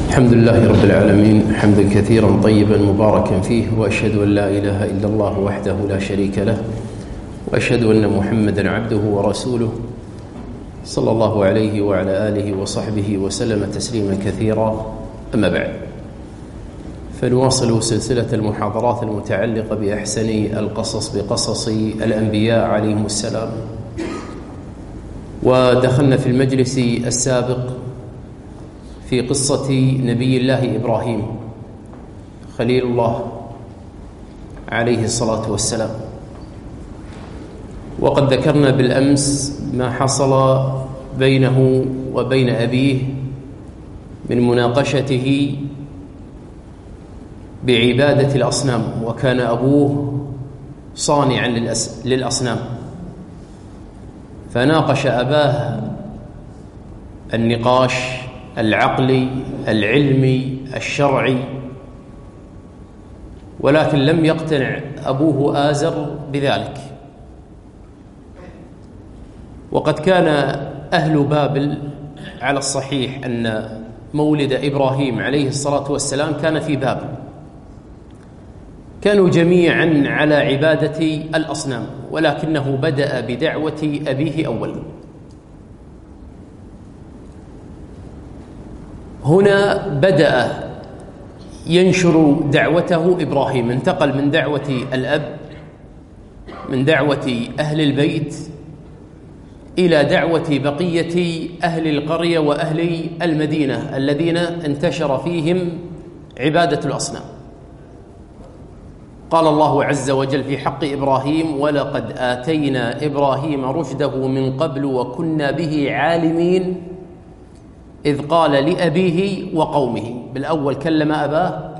الحمد لله رب العالمين حمدا كثيرا طيبا مباركا فيه، وأشهد أن لا إله إلا الله وحده لا شريك له، وأشهد أن محمدا عبده ورسوله صلى الله عليه وعلى آله وصحبه وسلم تسليما كثيرا. أما بعد، فنواصل سلسلة المحاضرات المتعلقة بأحسن القصص بقصص الأنبياء عليهم السلام. ودخلنا في المجلس السابق في قصة نبي الله إبراهيم خليل الله عليه الصلاة والسلام، وقد ذكرنا بالأمس ما حصل بينه وبين أبيه من مناقشته بعبادة الأصنام، وكان أبوه صانعا للأصنام، فناقش أباه النقاش العقلي العلمي الشرعي، ولكن لم يقتنع أبوه آزر بذلك. وقد كان أهل بابل على الصحيح أن مولد إبراهيم عليه الصلاة والسلام كان في بابل، كانوا جميعا على عبادة الأصنام، ولكنه بدأ بدعوة أبيه أولا. هنا بدأ ينشر دعوته إبراهيم، انتقل من دعوة الأب، من دعوة أهل البيت، إلى دعوة بقية أهل القرية وأهل المدينة الذين انتشر فيهم عبادة الأصنام. قال الله عز وجل في حق إبراهيم: ولقد آتينا إبراهيم رشده من قبل وكنا به عالمين إذ قال لأبيه وقومه. بالأول كلم أباه،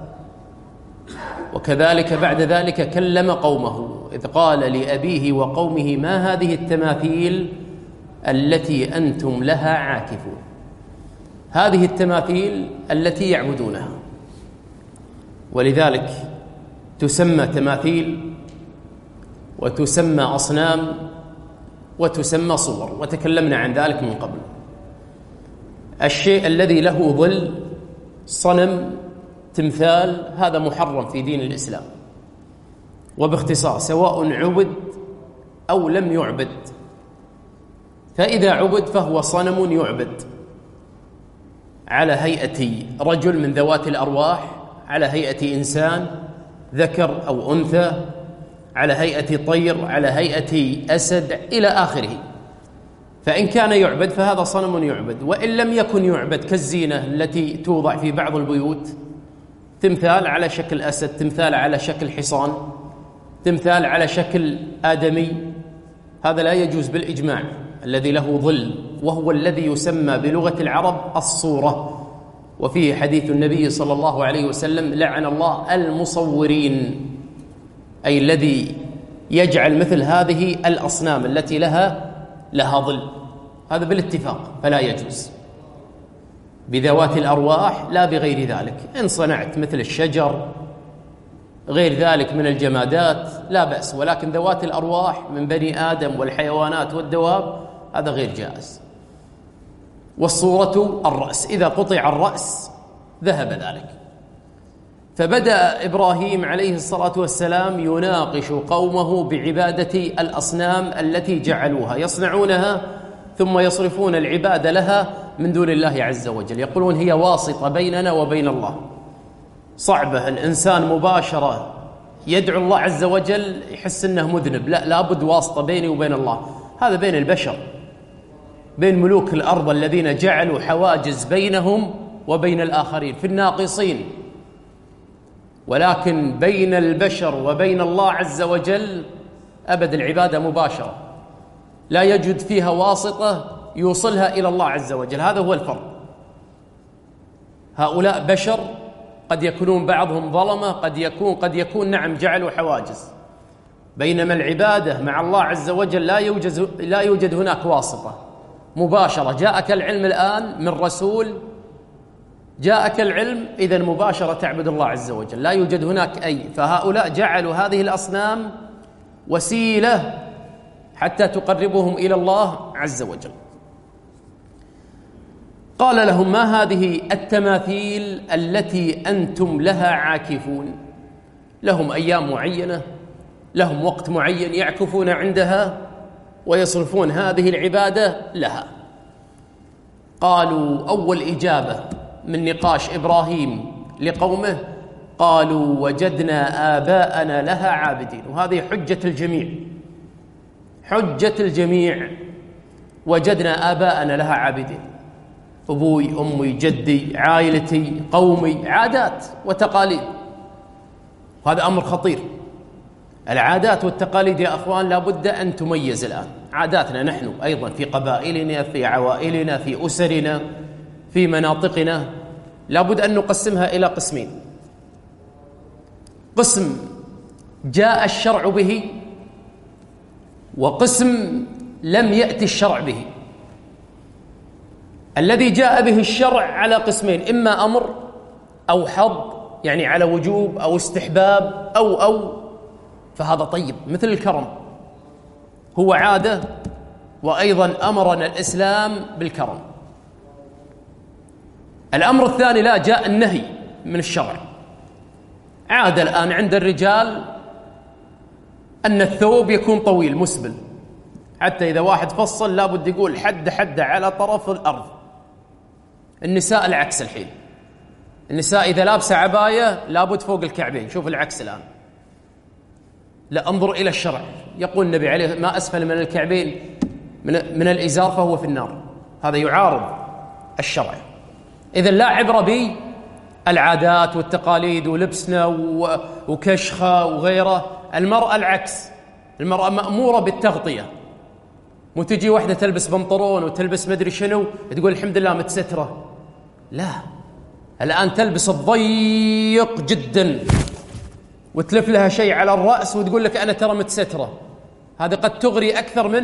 وكذلك بعد ذلك كلم قومه إذ قال لأبيه وقومه: ما هذه التماثيل التي أنتم لها عاكفون؟ هذه التماثيل التي يعبدونها، ولذلك تسمى تماثيل وتسمى أصنام وتسمى صور، وتكلمنا عن ذلك من قبل. الشيء الذي له ظل، صنم، تمثال، هذا محرم في دين الإسلام، وباختصار سواء عبد أو لم يعبد، فإذا عبد فهو صنم يعبد على هيئة رجل من ذوات الأرواح، على هيئة إنسان ذكر أو أنثى، على هيئة طير، على هيئة أسد، إلى آخره. فإن كان يعبد فهذا صنم يعبد، وإن لم يكن يعبد كالزينة التي توضع في بعض البيوت، تمثال على شكل أسد، تمثال على شكل حصان، تمثال على شكل آدمي، هذا لا يجوز بالإجماع. الذي له ظل وهو الذي يسمى بلغة العرب الصورة، وفيه حديث النبي صلى الله عليه وسلم: لعن الله المصورين، أي الذي يجعل مثل هذه الأصنام التي لها ظل، هذا بالاتفاق فلا يجوز بذوات الأرواح، لا بغير ذلك. إن صنعت مثل الشجر غير ذلك من الجمادات لا بأس، ولكن ذوات الأرواح من بني آدم والحيوانات والدواب هذا غير جائز. والصورة الرأس، إذا قطع الرأس ذهب ذلك. فبدأ إبراهيم عليه الصلاة والسلام يناقش قومه بعبادة الأصنام التي جعلوها، يصنعونها ثم يصرفون العبادة لها من دون الله عز وجل، يقولون هي واسطة بيننا وبين الله. صعبة الإنسان مباشرة يدعو الله عز وجل يحس أنه مذنب، لا، لابد واسطة بيني وبين الله. هذا بين البشر، بين ملوك الأرض الذين جعلوا حواجز بينهم وبين الآخرين في الناقصين، ولكن بين البشر وبين الله عز وجل أبد العبادة مباشرة، لا يجد فيها واسطة يوصلها إلى الله عز وجل. هذا هو الفرق. هؤلاء بشر، قد يكونون بعضهم ظلمة، قد يكون نعم جعلوا حواجز، بينما العبادة مع الله عز وجل لا يوجد هناك واسطة مباشرة. جاءك العلم الآن من رسول، جاءك العلم، إذن مباشرة تعبد الله عز وجل، لا يوجد هناك أي. فهؤلاء جعلوا هذه الأصنام وسيلة حتى تقربهم إلى الله عز وجل. قال لهم: ما هذه التماثيل التي أنتم لها عاكفون؟ لهم أيام معينة، لهم وقت معين يعكفون عندها ويصرفون هذه العبادة لها. قالوا أول إجابة من نقاش إبراهيم لقومه، قالوا: وجدنا آباءنا لها عابدين. وهذه حجة الجميع، حجة الجميع، وجدنا آباءنا لها عابدين. أبوي، أمي، جدي، عائلتي، قومي، عادات وتقاليد. وهذا أمر خطير. العادات والتقاليد يا أخوان لابد أن تميز الآن. عاداتنا نحن أيضا في قبائلنا، في عوائلنا، في أسرنا، في مناطقنا، لابد أن نقسمها إلى قسمين: قسم جاء الشرع به، وقسم لم يأتي الشرع به. الذي جاء به الشرع على قسمين: إما أمر أو حظ، يعني على وجوب أو استحباب أو فهذا طيب، مثل الكرم، هو عادة، وأيضا أمرنا الإسلام بالكرم. الأمر الثاني لا، جاء النهي من الشرع. عادة الآن عند الرجال أن الثوب يكون طويل مسبل، حتى إذا واحد فصل لابد يقول حد على طرف الأرض. النساء العكس الحين، النساء إذا لابسة عباية لابد فوق الكعبين. شوف العكس الآن. لا، انظر إلى الشرع، يقول النبي عليه: ما أسفل من الكعبين من الإزار فهو في النار. هذا يعارض الشرع. إذن لا عبرة بالعادات والتقاليد ولبسنا وكشخة وغيره. المرأة العكس، المرأة مأمورة بالتغطية. وتجي واحدة تلبس بنطلون وتلبس مدري شنو تقول الحمد لله متسترة. لا، الآن تلبس الضيق جدا وتلف لها شيء على الرأس وتقول لك أنا ترى متسترة. هذا قد تغري أكثر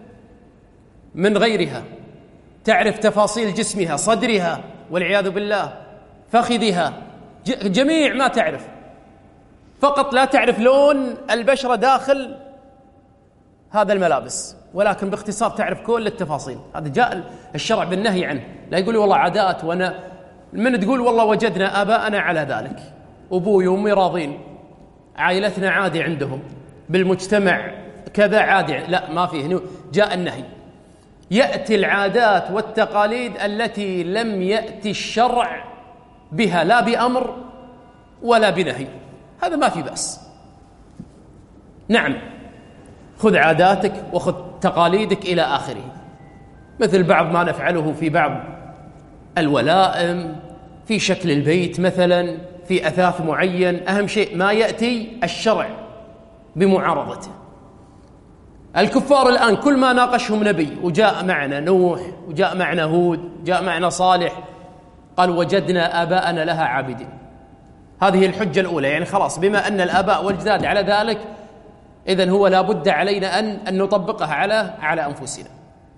من غيرها. تعرف تفاصيل جسمها، صدرها والعياذ بالله، فخذها، جميع ما تعرف. فقط لا تعرف لون البشرة داخل هذا الملابس، ولكن باختصار تعرف كل التفاصيل. هذا جاء الشرع بالنهي عنه. لا يقول والله عادات، وأنا من تقول والله وجدنا آباءنا على ذلك، أبوي وأمي راضين، عائلتنا عادي عندهم، بالمجتمع كذا عادي. لا، ما فيه. هنا جاء النهي. يأتي العادات والتقاليد التي لم يأتي الشرع بها، لا بأمر ولا بنهي، هذا ما في بأس. نعم، خذ عاداتك وخذ تقاليدك إلى آخره، مثل بعض ما نفعله في بعض الولائم، في شكل البيت مثلا، في أثاث معين. أهم شيء ما يأتي الشرع بمعارضته. الكفار الآن كل ما ناقشهم نبي، وجاء معنا نوح، وجاء معنا هود، جاء معنا صالح، قال وجدنا آباءنا لها عابدين. هذه الحجة الأولى، يعني خلاص بما أن الآباء والأجداد على ذلك، إذن هو لا بد علينا أن نطبقها على أنفسنا.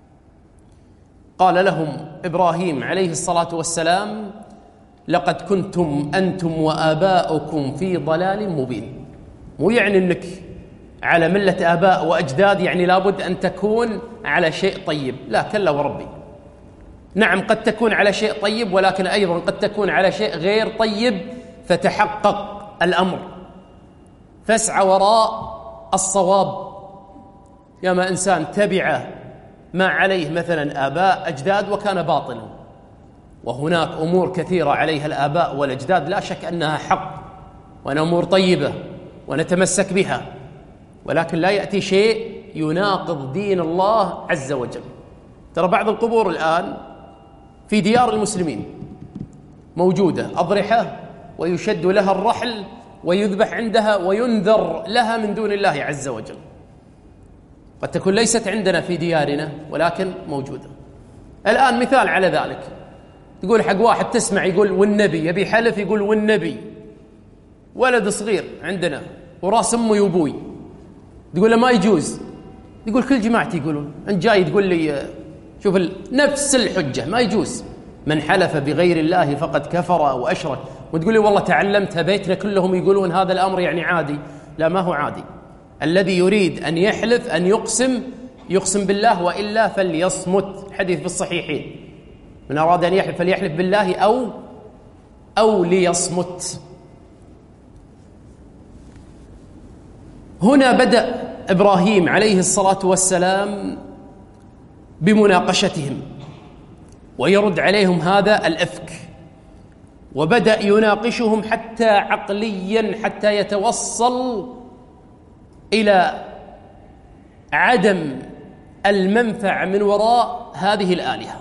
قال لهم إبراهيم عليه الصلاة والسلام: لقد كنتم أنتم وآباؤكم في ضلال مبين. مو يعني أنك على ملة آباء وأجداد يعني لابد أن تكون على شيء طيب، لا، كلا وربي. نعم، قد تكون على شيء طيب، ولكن أيضا قد تكون على شيء غير طيب، فتحقق الأمر، فاسعى وراء الصواب. ياما إنسان تبع ما عليه مثلا آباء أجداد وكان باطلا، وهناك أمور كثيرة عليها الآباء والأجداد لا شك أنها حق وأن أمور طيبة ونتمسك بها، ولكن لا يأتي شيء يناقض دين الله عز وجل. ترى بعض القبور الآن في ديار المسلمين موجودة أضرحة ويشد لها الرحل ويذبح عندها وينذر لها من دون الله عز وجل. قد تكون ليست عندنا في ديارنا ولكن موجودة. الآن مثال على ذلك، تقول حق واحد تسمع يقول والنبي، يبي حلف يقول والنبي، ولد صغير عندنا وراس أمي وأبوي، تقول له ما يجوز، يقول كل جماعتي يقولون، أنت جاي تقول لي شوف نفس الحجة ما يجوز، من حلف بغير الله فقد كفر وأشرك، وتقول لي والله تعلمتها بيتنا كلهم يقولون هذا الأمر يعني عادي. لا، ما هو عادي. الذي يريد أن يحلف أن يقسم بالله، وإلا فليصمت. حديث في الصحيحين من أراد أن يحلف فليحلف بالله أو ليصمت. هنا بدأ إبراهيم عليه الصلاة والسلام بمناقشتهم ويرد عليهم هذا الإفك، وبدأ يناقشهم حتى عقليا حتى يتوصل إلى عدم المنفعة من وراء هذه الآلهة.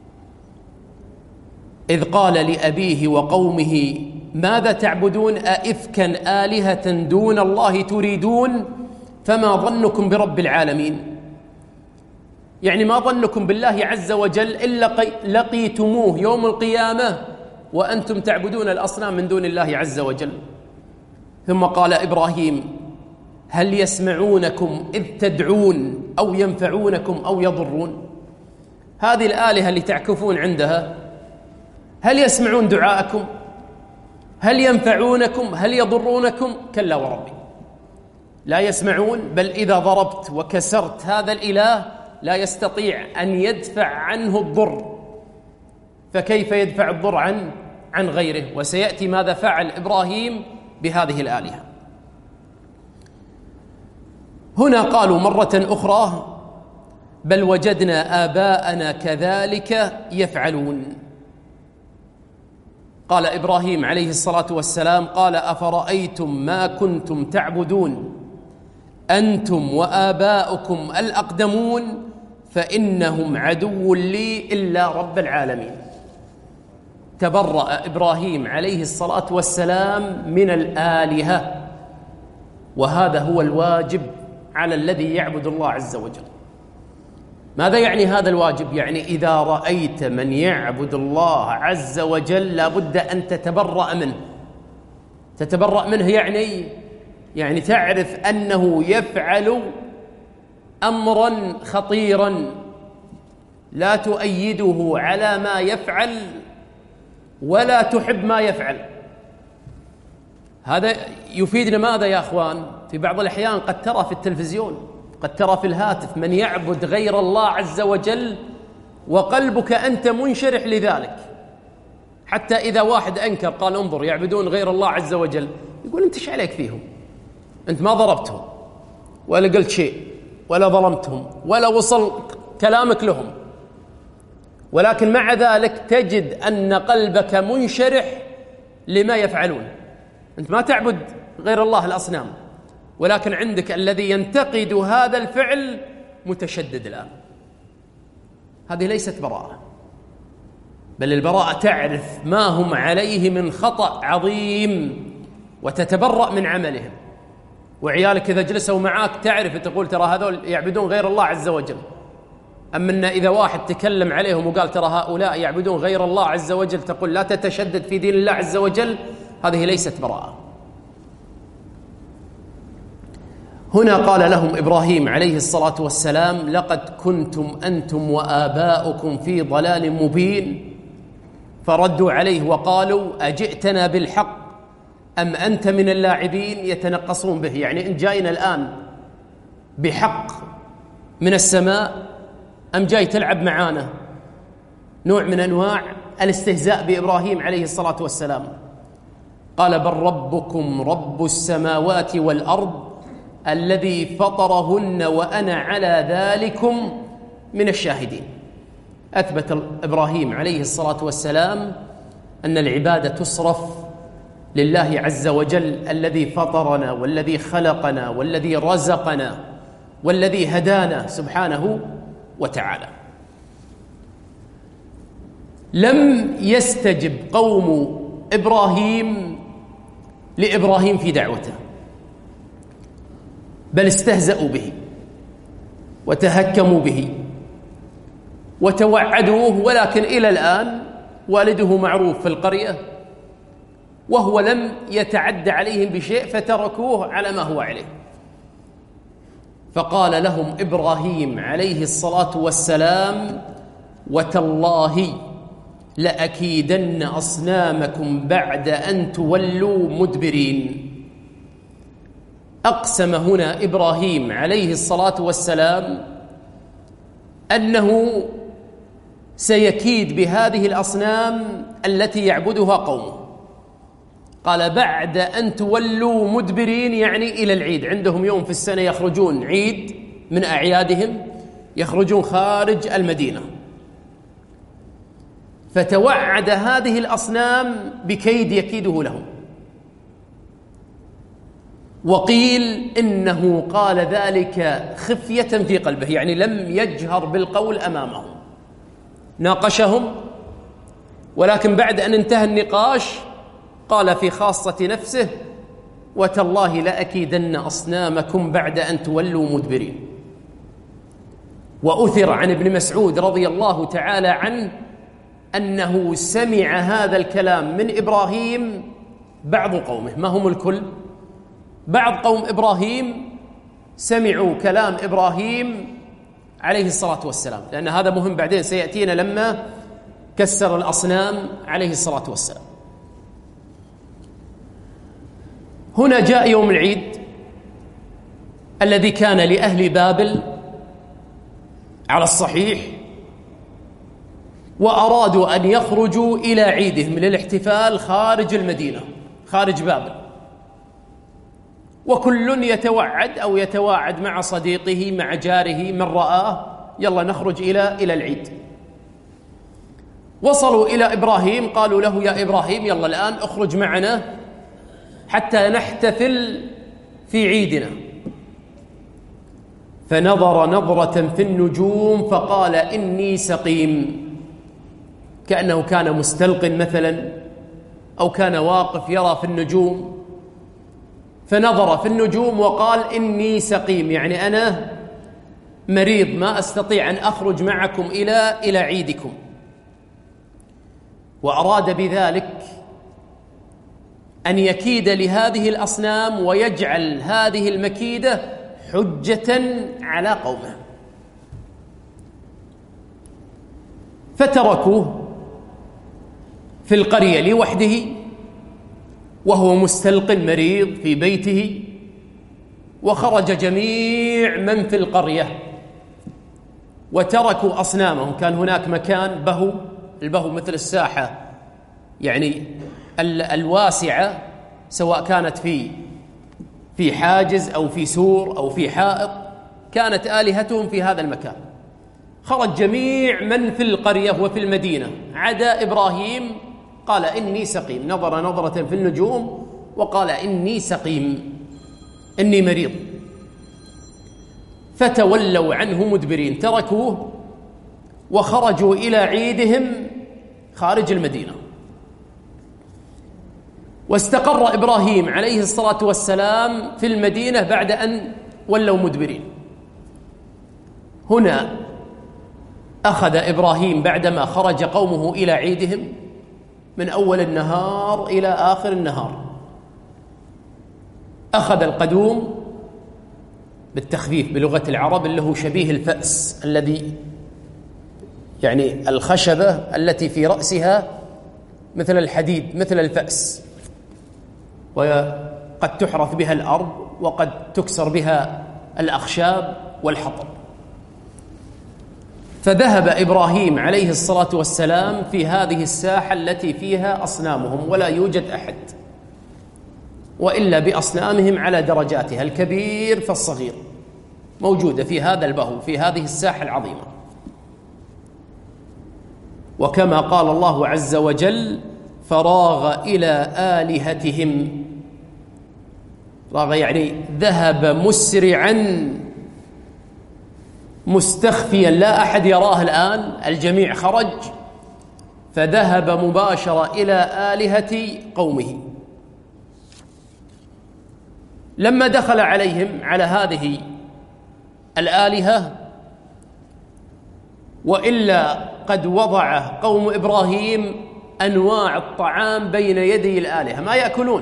إذ قال لأبيه وقومه ماذا تعبدون أئفكا آلهة دون الله تريدون فما ظنكم برب العالمين؟ يعني ما ظنكم بالله عز وجل إلا لقيتموه يوم القيامة وأنتم تعبدون الأصنام من دون الله عز وجل. ثم قال إبراهيم هل يسمعونكم إذ تدعون أو ينفعونكم أو يضرون؟ هذه الآلهة اللي تعكفون عندها هل يسمعون دعاءكم؟ هل ينفعونكم؟ هل يضرونكم؟ كلا وربي لا يسمعون، بل إذا ضربت وكسرت هذا الإله لا يستطيع أن يدفع عنه الضر، فكيف يدفع الضر عن غيره؟ وسيأتي ماذا فعل إبراهيم بهذه الآلهة. هنا قالوا مرة أخرى بل وجدنا آباءنا كذلك يفعلون. قال إبراهيم عليه الصلاة والسلام قال أفرأيتم ما كنتم تعبدون أنتم وآباؤكم الأقدمون فإنهم عدو لي إلا رب العالمين. تبرأ إبراهيم عليه الصلاة والسلام من الآلهة، وهذا هو الواجب على الذي يعبد الله عز وجل. ماذا يعني هذا الواجب؟ يعني إذا رأيت من يعبد الله عز وجل لابد أن تتبرأ منه. تتبرأ منه يعني تعرف أنه يفعل أمرا خطيرا لا تؤيده على ما يفعل ولا تحب ما يفعل. هذا يفيدنا ماذا يا أخوان؟ في بعض الأحيان قد ترى في التلفزيون، قد ترى في الهاتف من يعبد غير الله عز وجل وقلبك أنت منشرح لذلك. حتى إذا واحد أنكر قال انظر يعبدون غير الله عز وجل، يقول أنت ايش عليك فيهم؟ أنت ما ضربتهم ولا قلت شيء ولا ظلمتهم ولا وصل كلامك لهم، ولكن مع ذلك تجد أن قلبك منشرح لما يفعلون. أنت ما تعبد غير الله الأصنام، ولكن عندك الذي ينتقد هذا الفعل متشدد الآن. هذه ليست براءة، بل البراءة تعرف ما هم عليه من خطأ عظيم وتتبرأ من عملهم. وعيالك إذا جلسوا معاك تعرف تقول ترى هذول يعبدون غير الله عز وجل. أما إن إذا واحد تكلم عليهم وقال ترى هؤلاء يعبدون غير الله عز وجل تقول لا تتشدد في دين الله عز وجل، هذه ليست براءة. هنا قال لهم إبراهيم عليه الصلاة والسلام لقد كنتم أنتم وآباؤكم في ضلال مبين. فردوا عليه وقالوا أجئتنا بالحق أم أنت من اللاعبين؟ يتنقصون به، يعني أنت جاينا الآن بحق من السماء أم جاي تلعب معانا؟ نوع من أنواع الاستهزاء بإبراهيم عليه الصلاة والسلام. قال بل ربكم رب السماوات والأرض الذي فطرهن وأنا على ذلكم من الشاهدين. أثبت إبراهيم عليه الصلاة والسلام أن العبادة تصرف لله عز وجل الذي فطرنا والذي خلقنا والذي رزقنا والذي هدانا سبحانه وتعالى. لم يستجب قوم إبراهيم لإبراهيم في دعوته، بل استهزأوا به وتهكموا به وتوعدوه، ولكن إلى الآن والده معروف في القرية وهو لم يتعد عليهم بشيء فتركوه على ما هو عليه. فقال لهم إبراهيم عليه الصلاة والسلام وتالله لأكيدن أصنامكم بعد أن تولوا مدبرين. أقسم هنا إبراهيم عليه الصلاة والسلام أنه سيكيد بهذه الأصنام التي يعبدها قومه. قال بعد أن تولوا مدبرين، يعني إلى العيد. عندهم يوم في السنة يخرجون عيد من أعيادهم، يخرجون خارج المدينة، فتوعد هذه الأصنام بكيد يكيده لهم. وقيل إنه قال ذلك خفية في قلبه، يعني لم يجهر بالقول أمامهم، ناقشهم، ولكن بعد أن انتهى النقاش قال في خاصة نفسه: وتالله لأكيدن أصنامكم بعد أن تولوا مدبرين. وأثر عن ابن مسعود رضي الله تعالى عنه أنه سمع هذا الكلام من إبراهيم بعض قومه، ما هم الكل، بعض قوم إبراهيم سمعوا كلام إبراهيم عليه الصلاة والسلام، لأن هذا مهم بعدين سيأتينا لما كسر الأصنام عليه الصلاة والسلام. هنا جاء يوم العيد الذي كان لأهل بابل على الصحيح، وأرادوا أن يخرجوا إلى عيدهم للاحتفال خارج المدينة، خارج بابل، وكل يتوعد أو يتواعد مع صديقه مع جاره من رآه: يلا نخرج إلى العيد. وصلوا إلى إبراهيم، قالوا له: يا إبراهيم يلا الآن اخرج معنا حتى نحتفل في عيدنا. فنظر نظرة في النجوم فقال: إني سقيم، كأنه كان مستلق مثلا، أو كان واقف يرى في النجوم، فنظر في النجوم وقال: إني سقيم، يعني أنا مريض ما أستطيع أن أخرج معكم إلى عيدكم. وأراد بذلك أن يكيد لهذه الأصنام ويجعل هذه المكيدة حجة على قومه. فتركوه في القرية لوحده وهو مستلق مريض في بيته، وخرج جميع من في القرية وتركوا أصنامهم. كان هناك مكان بهو، البهو مثل الساحة يعني الواسعة، سواء كانت في حاجز أو في سور أو في حائط، كانت آلهتهم في هذا المكان. خرج جميع من في القرية وفي المدينة عدا إبراهيم، قال: إني سقيم، نظر نظرة في النجوم وقال: إني سقيم، إني مريض. فتولوا عنه مدبرين، تركوه وخرجوا إلى عيدهم خارج المدينة. واستقر إبراهيم عليه الصلاة والسلام في المدينة بعد أن ولوا مدبرين. هنا أخذ إبراهيم بعدما خرج قومه إلى عيدهم من أول النهار إلى آخر النهار، أخذ القدوم بالتخفيف بلغة العرب، اللي هو شبيه الفأس، الذي يعني الخشبة التي في رأسها مثل الحديد مثل الفأس، وقد تحرث بها الأرض وقد تكسر بها الأخشاب والحطب. فذهب إبراهيم عليه الصلاة والسلام في هذه الساحة التي فيها أصنامهم، ولا يوجد أحد وإلا بأصنامهم على درجاتها، الكبير فالصغير، موجودة في هذا البهو، في هذه الساحة العظيمة. وكما قال الله عز وجل: فراغ إلى آلهتهم. راغ يعني ذهب مسرعا مستخفيا، لا أحد يراه الآن، الجميع خرج، فذهب مباشرة إلى آلهة قومه. لما دخل عليهم على هذه الآلهة، وإلا قد وضع قوم إبراهيم أنواع الطعام بين يدي الآلهة ما يأكلون،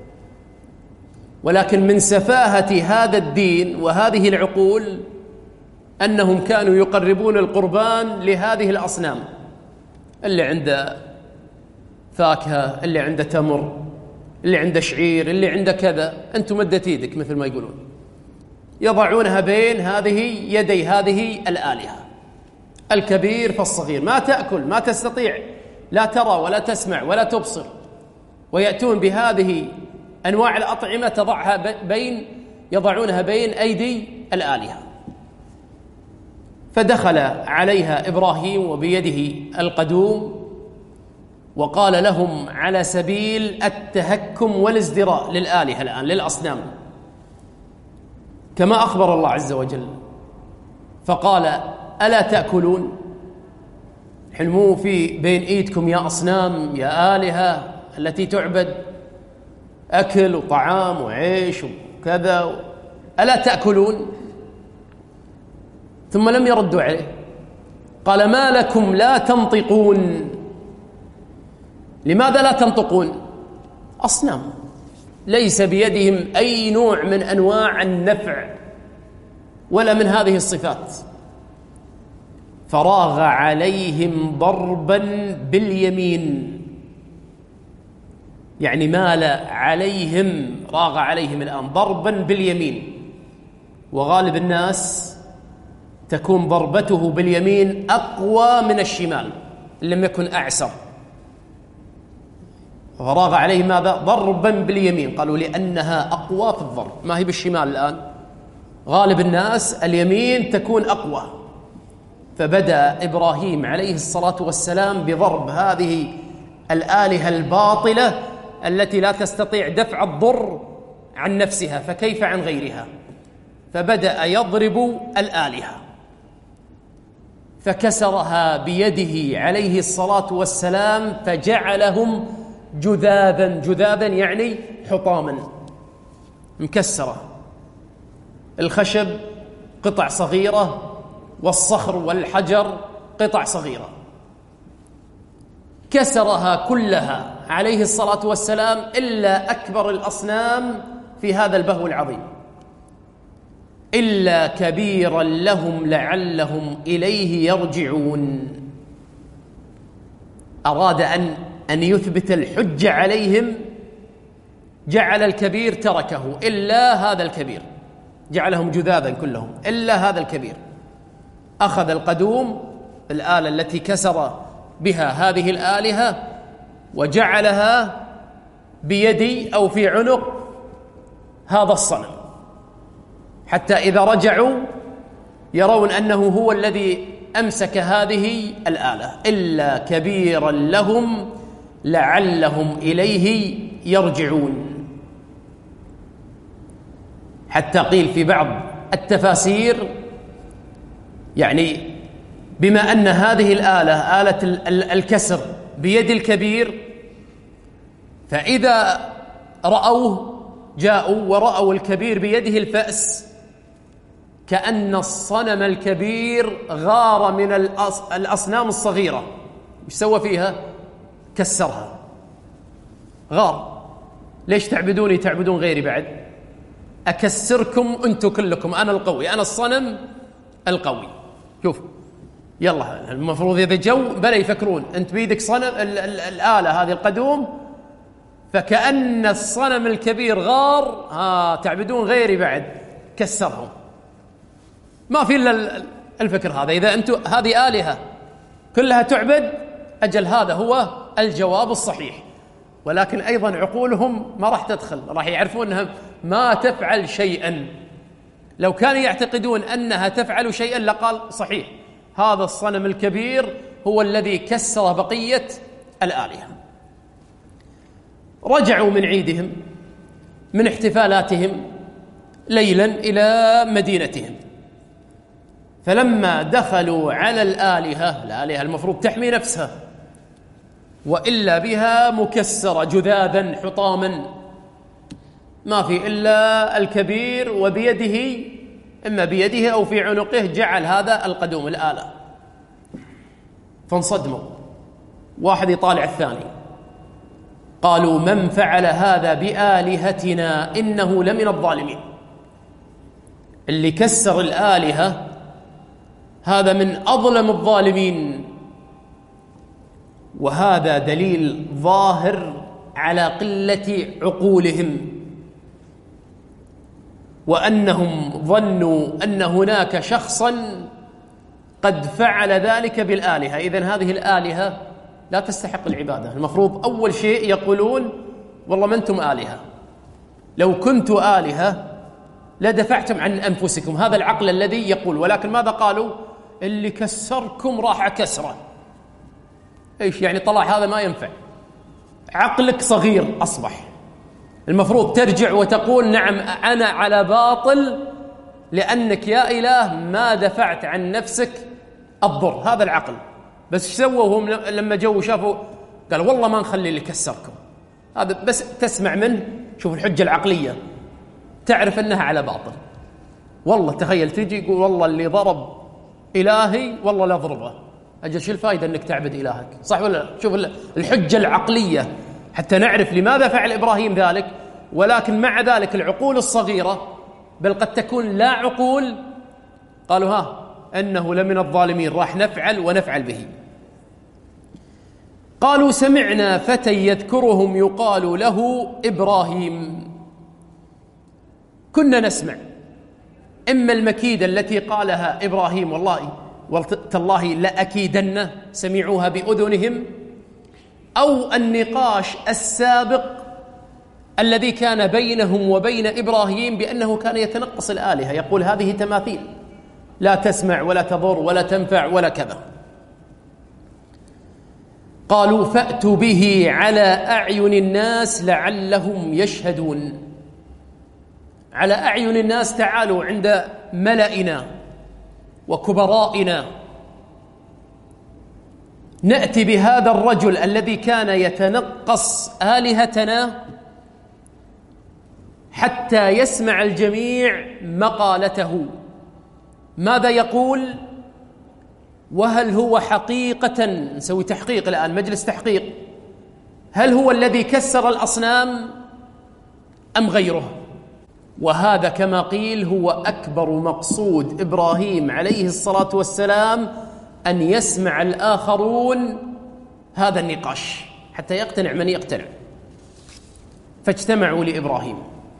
ولكن من سفاهة هذا الدين وهذه العقول أنهم كانوا يقربون القربان لهذه الأصنام، اللي عنده فاكهة، اللي عنده تمر، اللي عنده شعير، اللي عنده كذا، أنتم مدت يدك مثل ما يقولون، يضعونها بين هذه يدي هذه الآلهة. الكبير فالصغير، ما تأكل، ما تستطيع، لا ترى ولا تسمع ولا تبصر، ويأتون بهذه أنواع الأطعمة يضعونها بين أيدي الآلهة. فدخل عليها إبراهيم وبيده القدوم وقال لهم على سبيل التهكم والازدراء للآلهة الآن، للأصنام، كما أخبر الله عز وجل، فقال: ألا تأكلون؟ حلموا في بين إيدكم يا أصنام يا آلهة التي تعبد، أكل وطعام وعيش وكذا، ألا تأكلون؟ ثم لم يردوا عليه، قال: ما لكم لا تنطقون؟ لماذا لا تنطقون؟ أصنام ليس بيدهم أي نوع من أنواع النفع ولا من هذه الصفات. فراغ عليهم ضربا باليمين، يعني مال عليهم، راغ عليهم الآن ضربا باليمين. وغالب الناس تكون ضربته باليمين أقوى من الشمال إن لم يكن أعسر. فراغ عليهم ماذا؟ ضربا باليمين، قالوا لأنها أقوى في الضرب، ما هي بالشمال الآن، غالب الناس اليمين تكون أقوى. فبدأ إبراهيم عليه الصلاة والسلام بضرب هذه الآلهة الباطلة التي لا تستطيع دفع الضر عن نفسها، فكيف عن غيرها؟ فبدأ يضرب الآلهة، فكسرها بيده عليه الصلاة والسلام، فجعلهم جذاذا. جذاذا يعني حطاما مكسرة، الخشب قطع صغيرة والصخر والحجر قطع صغيرة، كسرها كلها عليه الصلاة والسلام إلا أكبر الأصنام في هذا البهو العظيم، إلا كبيرا لهم لعلهم إليه يرجعون. أراد أن يثبت الحجة عليهم، جعل الكبير تركه إلا هذا الكبير، جعلهم جذاذا كلهم إلا هذا الكبير. أخذ القدوم، الآلة التي كسر بها هذه الآلهة، وجعلها بيدي أو في عنق هذا الصنم، حتى إذا رجعوا يرون أنه هو الذي أمسك هذه الآلة، إلا كبيرا لهم لعلهم إليه يرجعون. حتى قيل في بعض التفاسير، يعني بما أن هذه الآلة، آلة الكسر بيد الكبير، فإذا رأوه جاءوا ورأوا الكبير بيده الفأس، كأن الصنم الكبير غار من الأصنام الصغيرة. إيش سوى فيها؟ كسرها، غار. ليش تعبدوني تعبدون غيري بعد؟ أكسركم أنتم كلكم، أنا القوي، أنا الصنم القوي. شوف يلا، المفروض إذا جو بلا يفكرون أنت بيدك صنم الآلة هذه القدوم، فكأن الصنم الكبير غار، تعبدون غيري بعد، كسرهم. ما في إلا الفكر هذا، إذا أنتم هذه آلهة كلها تعبد، أجل هذا هو الجواب الصحيح. ولكن أيضا عقولهم ما راح تدخل، راح يعرفون أنها ما تفعل شيئا. لو كانوا يعتقدون أنها تفعل شيئا لقال صحيح، هذا الصنم الكبير هو الذي كسر بقية الآلهة. رجعوا من عيدهم، من احتفالاتهم ليلا إلى مدينتهم، فلما دخلوا على الآلهة المفروض تحمي نفسها، وإلا بها مكسرة جذاذا حطاما، ما في إلا الكبير، وبيده إما بيده أو في عنقه جعل هذا القدوم الآلة. فانصدموا، واحد يطالع الثاني، قالوا: من فعل هذا بآلهتنا إنه لمن الظالمين. اللي كسر الآلهة هذا من أظلم الظالمين. وهذا دليل ظاهر على قلة عقولهم، وأنهم ظنوا أن هناك شخصا قد فعل ذلك بالآلهة، إذن هذه الآلهة لا تستحق العبادة. المفروض أول شيء يقولون والله ما أنتم آلهة، لو كنت آلهة لدفعتم عن أنفسكم. هذا العقل الذي يقول، ولكن ماذا قالوا؟ اللي كسركم راح كسره. إيش يعني؟ طلع هذا ما ينفع، عقلك صغير أصبح. المفروض ترجع وتقول نعم أنا على باطل، لأنك يا إله ما دفعت عن نفسك الضر. هذا العقل. بس ايش سووا هم لما جو شافوا؟ قال والله ما نخلي اللي كسركم. هذا بس تسمع منه، شوف الحجة العقلية، تعرف أنها على باطل. والله تخيل تيجي يقول والله اللي ضرب إلهي والله لا ضربه. أجل شو الفائدة أنك تعبد إلهك؟ صح ولا؟ شوف الحجة العقلية حتى نعرف لماذا فعل إبراهيم ذلك. ولكن مع ذلك العقول الصغيرة، بل قد تكون لا عقول، قالوا أنه لمن الظالمين، راح نفعل ونفعل به. قالوا سمعنا فتى يذكرهم يقال له إبراهيم. كنا نسمع إما المكيدة التي قالها إبراهيم والله تالله لأكيدن، سمعوها بأذنهم، أو النقاش السابق الذي كان بينهم وبين إبراهيم بأنه كان يتنقص الآلهة، يقول هذه تماثيل لا تسمع ولا تضر ولا تنفع ولا كذا. قالوا فأتوا به على أعين الناس لعلهم يشهدون. على أعين الناس، تعالوا عند ملئنا وكبرائنا نأتي بهذا الرجل الذي كان يتنقص آلهتنا حتى يسمع الجميع مقالته. ماذا يقول؟ وهل هو حقيقة، نسوي تحقيق الآن، مجلس تحقيق، هل هو الذي كسر الأصنام أم غيره؟ وهذا كما قيل هو أكبر مقصود إبراهيم عليه الصلاة والسلام، أن يسمع الآخرون هذا النقاش حتى يقتنع من يقتنع. فاجتمعوا لإبراهيم،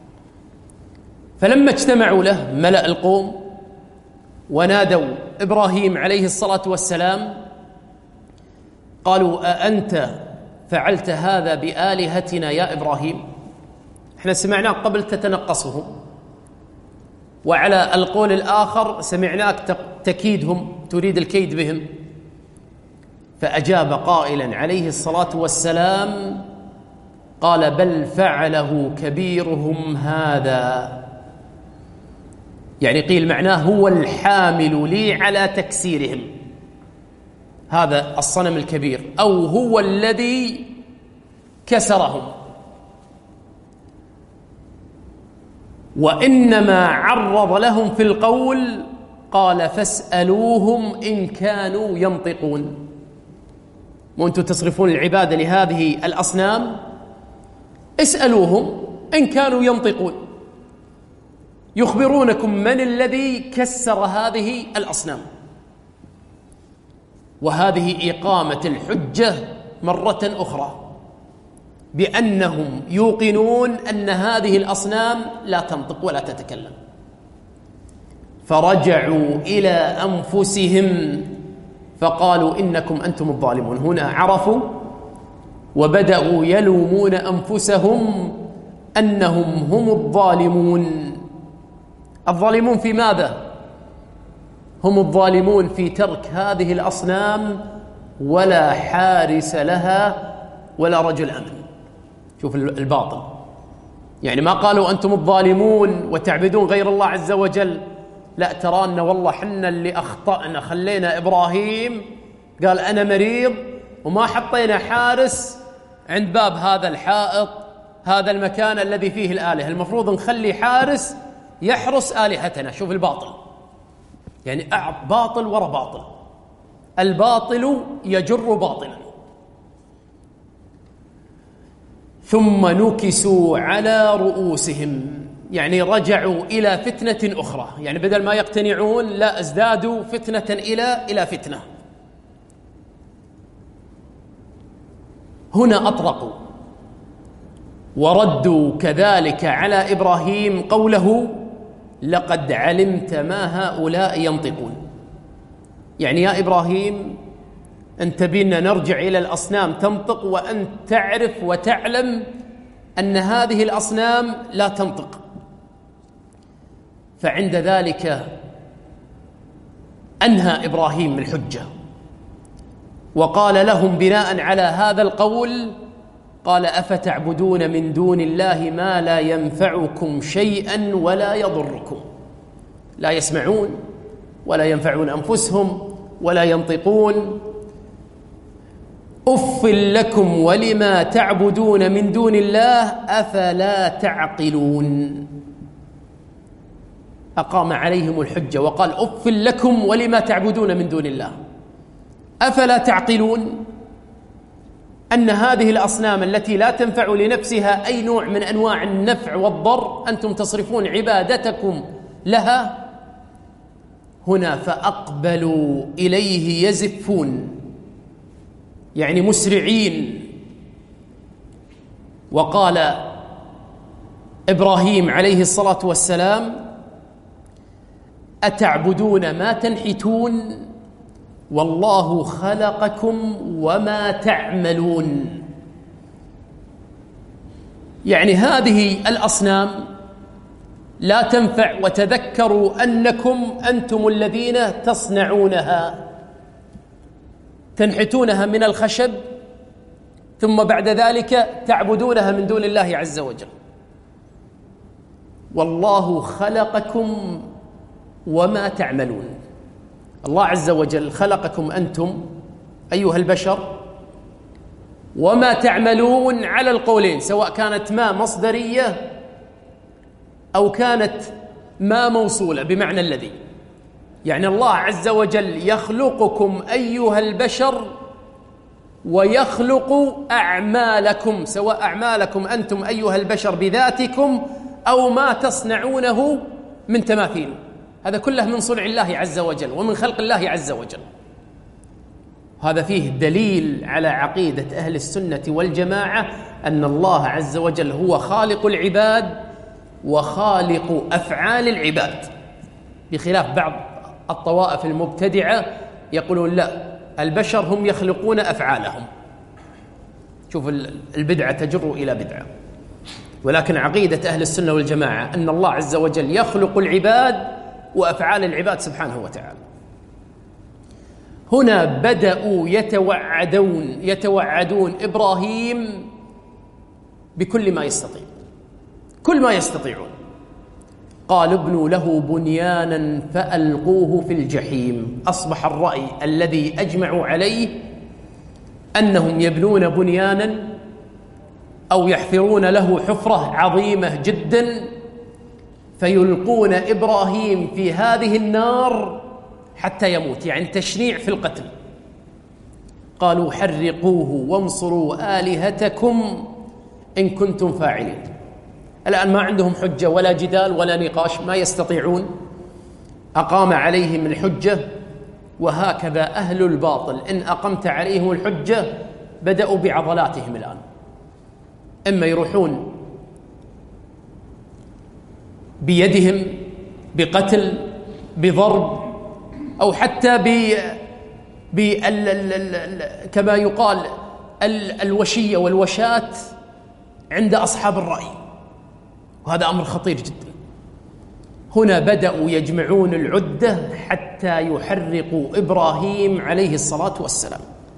فلما اجتمعوا له ملأ القوم ونادوا إبراهيم عليه الصلاة والسلام قالوا أأنت فعلت هذا بآلهتنا يا إبراهيم؟ احنا سمعناك قبل تتنقصهم، وعلى القول الآخر سمعناك تكيدهم، تريد الكيد بهم. فأجاب قائلا عليه الصلاة والسلام قال بل فعله كبيرهم هذا، يعني قيل معناه هو الحامل لي على تكسيرهم، هذا الصنم الكبير، أو هو الذي كسرهم. وإنما عرض لهم في القول قال فاسألوهم إن كانوا ينطقون. وأنتم تصرفون العبادة لهذه الأصنام، اسألوهم إن كانوا ينطقون، يخبرونكم من الذي كسر هذه الأصنام. وهذه إقامة الحجة مرة أخرى بأنهم يوقنون أن هذه الأصنام لا تنطق ولا تتكلم. فرجعوا إلى أنفسهم فقالوا إنكم أنتم الظالمون. هنا عرفوا وبدأوا يلومون أنفسهم أنهم هم الظالمون. الظالمون في ماذا؟ هم الظالمون في ترك هذه الأصنام ولا حارس لها ولا رجل أمن. شوف الباطل، يعني ما قالوا أنتم الظالمون وتعبدون غير الله عز وجل، لا، ترانا والله حنا اللي أخطأنا، خلينا إبراهيم قال أنا مريض وما حطينا حارس عند باب هذا الحائط، هذا المكان الذي فيه الآلهة، المفروض نخلي حارس يحرس آلهتنا. شوف الباطل، يعني باطل وراء باطل، الباطل يجر باطلا. ثم نكسوا على رؤوسهم، يعني رجعوا إلى فتنة أخرى، يعني بدل ما يقتنعون لا ازدادوا فتنة إلى فتنة. هنا أطرقوا وردوا كذلك على إبراهيم قوله لقد علمت ما هؤلاء ينطقون، يعني يا إبراهيم أنت بنا نرجع إلى الأصنام تنطق، وأنت تعرف وتعلم أن هذه الأصنام لا تنطق. فعند ذلك أنهى إبراهيم الحجة وقال لهم بناء على هذا القول، قال أفتعبدون من دون الله ما لا ينفعكم شيئا ولا يضركم. لا يسمعون ولا ينفعون أنفسهم ولا ينطقون. أف لكم ولما تعبدون من دون الله أفلا تعقلون. أقام عليهم الحجة وقال أف لكم ولما تعبدون من دون الله أفلا تعقلون، أن هذه الأصنام التي لا تنفع لنفسها أي نوع من أنواع النفع والضر أنتم تصرفون عبادتكم لها. هنا فأقبلوا إليه يزفون، يعني مسرعين. وقال إبراهيم عليه الصلاة والسلام أتعبدون ما تنحتون والله خلقكم وما تعملون. يعني هذه الأصنام لا تنفع، وتذكروا أنكم أنتم الذين تصنعونها، تنحتونها من الخشب ثم بعد ذلك تعبدونها من دون الله عز وجل. والله خلقكم وما تعملون. الله عز وجل خلقكم أنتم أيها البشر وما تعملون على القولين، سواء كانت ما مصدرية أو كانت ما موصولة بمعنى الذي. يعني الله عز وجل يخلقكم أيها البشر ويخلق أعمالكم، سواء أعمالكم أنتم أيها البشر بذاتكم أو ما تصنعونه من تماثيل، هذا كله من صنع الله عز وجل ومن خلق الله عز وجل. هذا فيه دليل على عقيدة أهل السنة والجماعة أن الله عز وجل هو خالق العباد وخالق أفعال العباد، بخلاف بعض الطوائف المبتدعة يقولون لا، البشر هم يخلقون أفعالهم. شوف البدعة تجر إلى بدعة. ولكن عقيدة أهل السنة والجماعة أن الله عز وجل يخلق العباد وأفعال العباد سبحانه وتعالى. هنا بدأوا يتوعدون إبراهيم بكل ما يستطيع، كل ما يستطيعون. قال ابنوا له بنيانا فألقوه في الجحيم. أصبح الرأي الذي أجمعوا عليه أنهم يبنون بنيانا أو يحفرون له حفرة عظيمة جدا فيلقون إبراهيم في هذه النار حتى يموت، يعني تشنيع في القتل. قالوا حرقوه وانصروا آلهتكم إن كنتم فاعلين. الآن ما عندهم حجة ولا جدال ولا نقاش، ما يستطيعون. أقام عليهم الحجة. وهكذا أهل الباطل إن أقمت عليهم الحجة بدأوا بعضلاتهم الآن، إما يروحون بيدهم بقتل بضرب، أو حتى كما يقال الوشية والوشات عند أصحاب الرأي، وهذا أمر خطير جدا. هنا بدأوا يجمعون العدة حتى يحرقوا إبراهيم عليه الصلاة والسلام.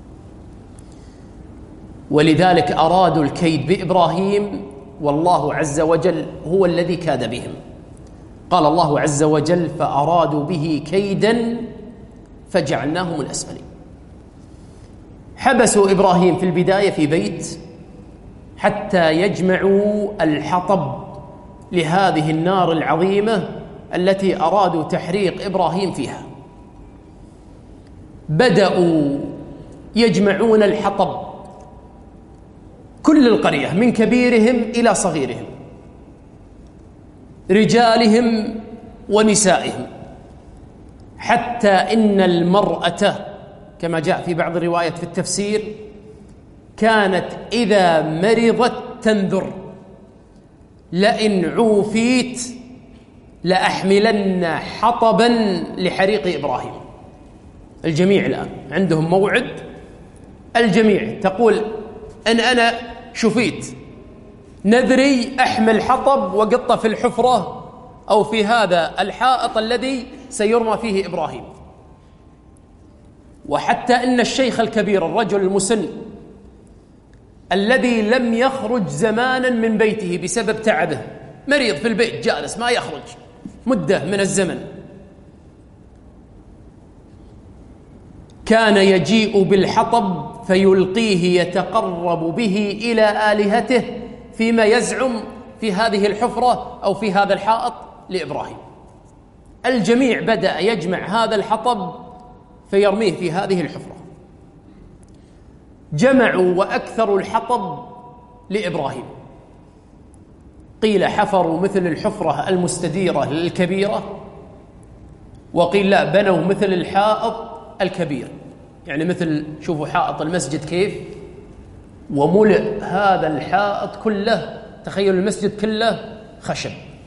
ولذلك أرادوا الكيد بإبراهيم، والله عز وجل هو الذي كاد بهم. قال الله عز وجل فأرادوا به كيدا فجعلناهم الأسفلين. حبسوا إبراهيم في البداية في بيت حتى يجمعوا الحطب لهذه النار العظيمة التي أرادوا تحريق إبراهيم فيها. بدأوا يجمعون الحطب، كل القرية من كبيرهم إلى صغيرهم، رجالهم ونسائهم، حتى إن المرأة كما جاء في بعض الروايات في التفسير كانت إذا مرضت تنذر لئن عوفيت لأحملن حطبا لحريق إبراهيم. الجميع الآن عندهم موعد، الجميع تقول إن أنا شفيت نذري أحمل حطب وقطة في الحفرة أو في هذا الحائط الذي سيرمى فيه إبراهيم. وحتى إن الشيخ الكبير الرجل المسن الذي لم يخرج زمانا من بيته بسبب تعبه، مريض في البيت جالس ما يخرج مدة من الزمن، كان يجيء بالحطب فيلقيه يتقرب به إلى آلهته فيما يزعم في هذه الحفرة أو في هذا الحائط لإبراهيم. الجميع بدأ يجمع هذا الحطب فيرميه في هذه الحفرة. جمعوا وأكثروا الحطب لإبراهيم، قيل حفروا مثل الحفرة المستديرة الكبيرة، وقيل لا بنوا مثل الحائط الكبير، يعني مثل شوفوا حائط المسجد كيف، وملئ هذا الحائط كله، تخيلوا المسجد كله خشب،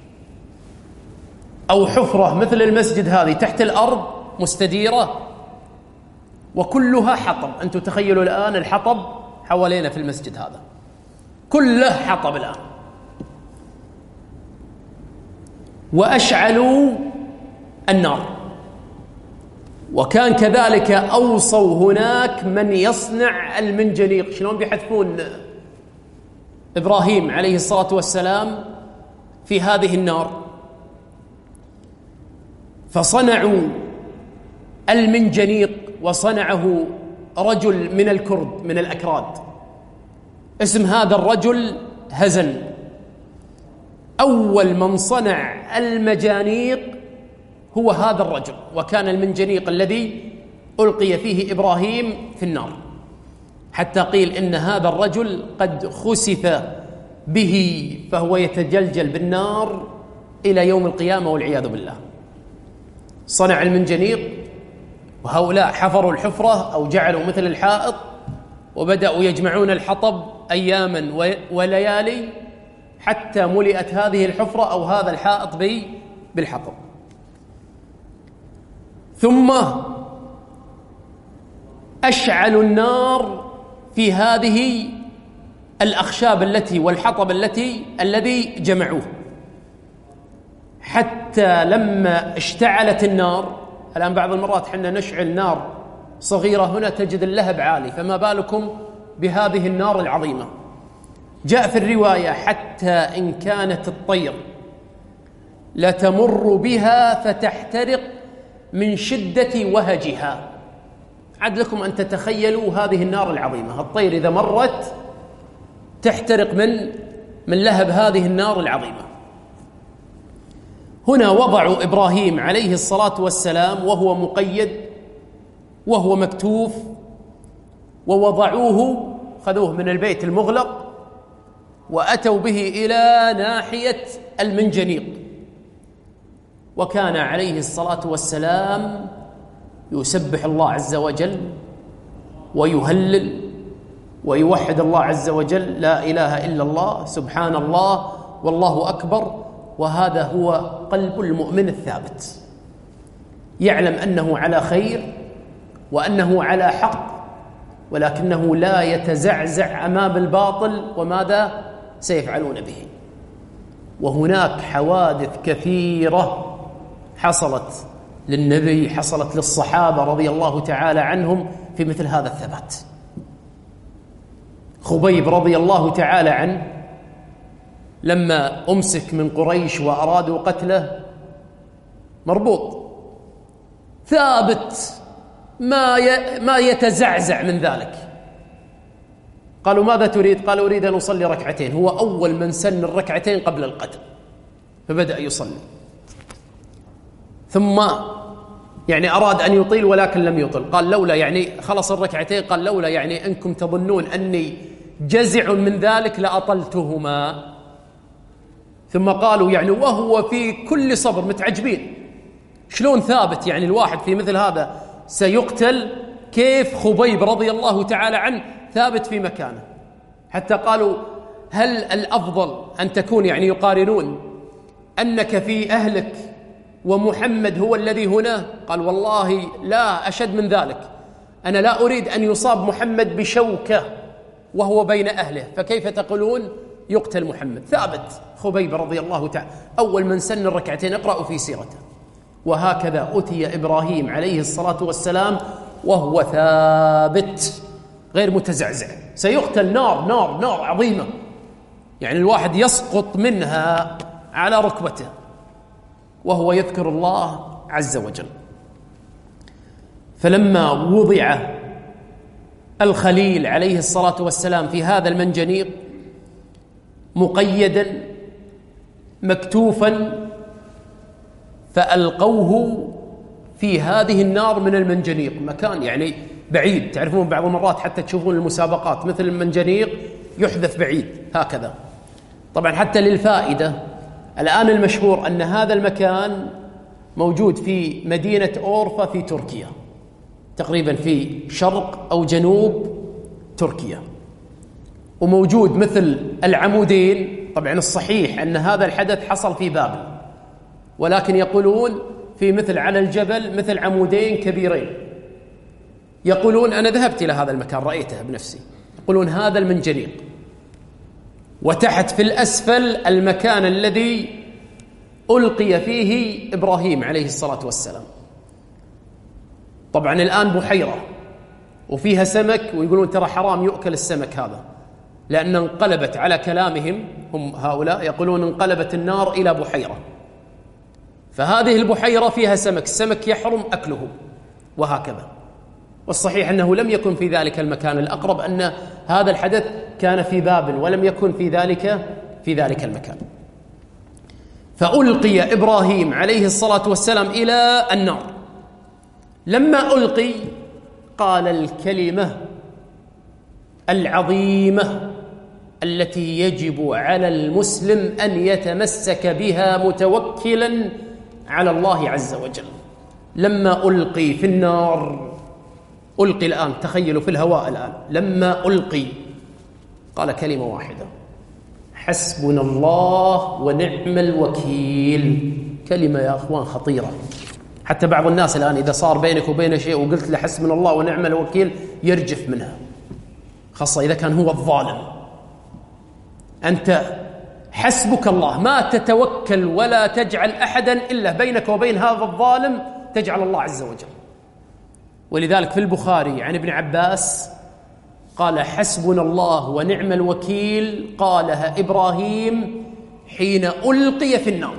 أو حفرة مثل المسجد هذه تحت الأرض مستديرة وكلها حطب. أنتم تخيلوا الآن الحطب حوالينا في المسجد هذا كله حطب الآن. وأشعلوا النار، وكان كذلك أوصوا هناك من يصنع المنجنيق. شلون بيحذفون إبراهيم عليه الصلاة والسلام في هذه النار؟ فصنعوا المنجنيق، وصنعه رجل من الكرد من الأكراد، اسم هذا الرجل هزن. أول من صنع المجانيق هو هذا الرجل، وكان المنجنيق الذي ألقي فيه إبراهيم في النار، حتى قيل إن هذا الرجل قد خسف به فهو يتجلجل بالنار إلى يوم القيامة والعياذ بالله. صنع المنجنيق، وهؤلاء حفروا الحفرة أو جعلوا مثل الحائط، وبدأوا يجمعون الحطب أياما وليالي حتى ملئت هذه الحفرة أو هذا الحائط بالحطب. ثم أشعلوا النار في هذه الأخشاب والحطب الذي جمعوه، حتى لما اشتعلت النار. الآن بعض المرات حنا نشعل نار صغيرة هنا تجد اللهب عالي، فما بالكم بهذه النار العظيمة. جاء في الرواية حتى إن كانت الطير لتمر بها فتحترق من شدة وهجها. عد لكم أن تتخيلوا هذه النار العظيمة، الطير إذا مرت تحترق من لهب هذه النار العظيمة. هنا وضعوا إبراهيم عليه الصلاة والسلام وهو مقيد وهو مكتوف، ووضعوه خذوه من البيت المغلق وأتوا به إلى ناحية المنجنيق. وكان عليه الصلاة والسلام يسبح الله عز وجل ويهلل ويوحد الله عز وجل، لا إله إلا الله، سبحان الله، والله أكبر. وهذا هو قلب المؤمن الثابت، يعلم أنه على خير وأنه على حق، ولكنه لا يتزعزع أمام الباطل وماذا سيفعلون به. وهناك حوادث كثيرة حصلت للنبي، حصلت للصحابة رضي الله تعالى عنهم في مثل هذا الثبات. خبيب رضي الله تعالى عنه لما أمسك من قريش وأرادوا قتله مربوط ثابت ما يتزعزع من ذلك. قالوا ماذا تريد؟ قال أريد أن أصلي ركعتين. هو أول من سن الركعتين قبل القتل، فبدأ يصلي. ثم أراد أن يطيل ولكن لم يطل، قال لولا خلص الركعتين، قال لولا أنكم تظنون أني جزع من ذلك لأطلتهما. ثم قالوا وهو في كل صبر، متعجبين شلون ثابت، الواحد في مثل هذا سيقتل، كيف خبيب رضي الله تعالى عنه ثابت في مكانه؟ حتى قالوا هل الأفضل أن تكون يقارنون أنك في أهلك ومحمد هو الذي هنا؟ قال والله لا، أشد من ذلك، أنا لا أريد أن يصاب محمد بشوكة وهو بين أهله، فكيف تقولون يقتل محمد؟ ثابت خبيب رضي الله تعالى أول من سن الركعتين، اقرأوا في سيرته. وهكذا أتي إبراهيم عليه الصلاة والسلام وهو ثابت غير متزعزع، سيقتل نار نار نار عظيمة، يعني الواحد يسقط منها على ركبته وهو يذكر الله عز وجل. فلما وضع الخليل عليه الصلاة والسلام في هذا المنجنيق مقيدا مكتوفا، فألقوه في هذه النار من المنجنيق، مكان يعني بعيد، تعرفون بعض المرات حتى تشوفون المسابقات مثل المنجنيق يحذف بعيد هكذا. طبعا حتى للفائدة، الآن المشهور أن هذا المكان موجود في مدينة أورفا في تركيا، تقريبا في شرق أو جنوب تركيا، وموجود مثل العمودين. طبعا الصحيح أن هذا الحدث حصل في بابل، ولكن يقولون في مثل على الجبل مثل عمودين كبيرين. يقولون أنا ذهبت إلى هذا المكان رأيته بنفسي، يقولون هذا المنجنيق، وتحت في الأسفل المكان الذي ألقي فيه إبراهيم عليه الصلاة والسلام. طبعا الآن بحيرة وفيها سمك، ويقولون ترى حرام يؤكل السمك هذا، لأن انقلبت على كلامهم هم هؤلاء، يقولون انقلبت النار إلى بحيرة، فهذه البحيرة فيها سمك، السمك يحرم أكله وهكذا. والصحيح أنه لم يكن في ذلك المكان، الأقرب أن هذا الحدث كان في بابل ولم يكن في ذلك المكان. فألقي إبراهيم عليه الصلاة والسلام إلى النار. لما ألقي قال الكلمة العظيمة التي يجب على المسلم أن يتمسك بها متوكلا على الله عز وجل. لما ألقي في النار، ألقي الآن، تخيلوا في الهواء الآن، لما ألقي قال كلمة واحدة: حسبنا الله ونعم الوكيل. كلمة يا أخوان خطيرة، حتى بعض الناس الآن إذا صار بينك وبين شيء وقلت له حسبنا الله ونعم الوكيل يرجف منها، خاصة إذا كان هو الظالم. أنت حسبك الله، ما تتوكل ولا تجعل أحدا إلا بينك وبين هذا الظالم، تجعل الله عز وجل. ولذلك في البخاري عن ابن عباس قال: حسبنا الله ونعم الوكيل قالها إبراهيم حين ألقي في النار،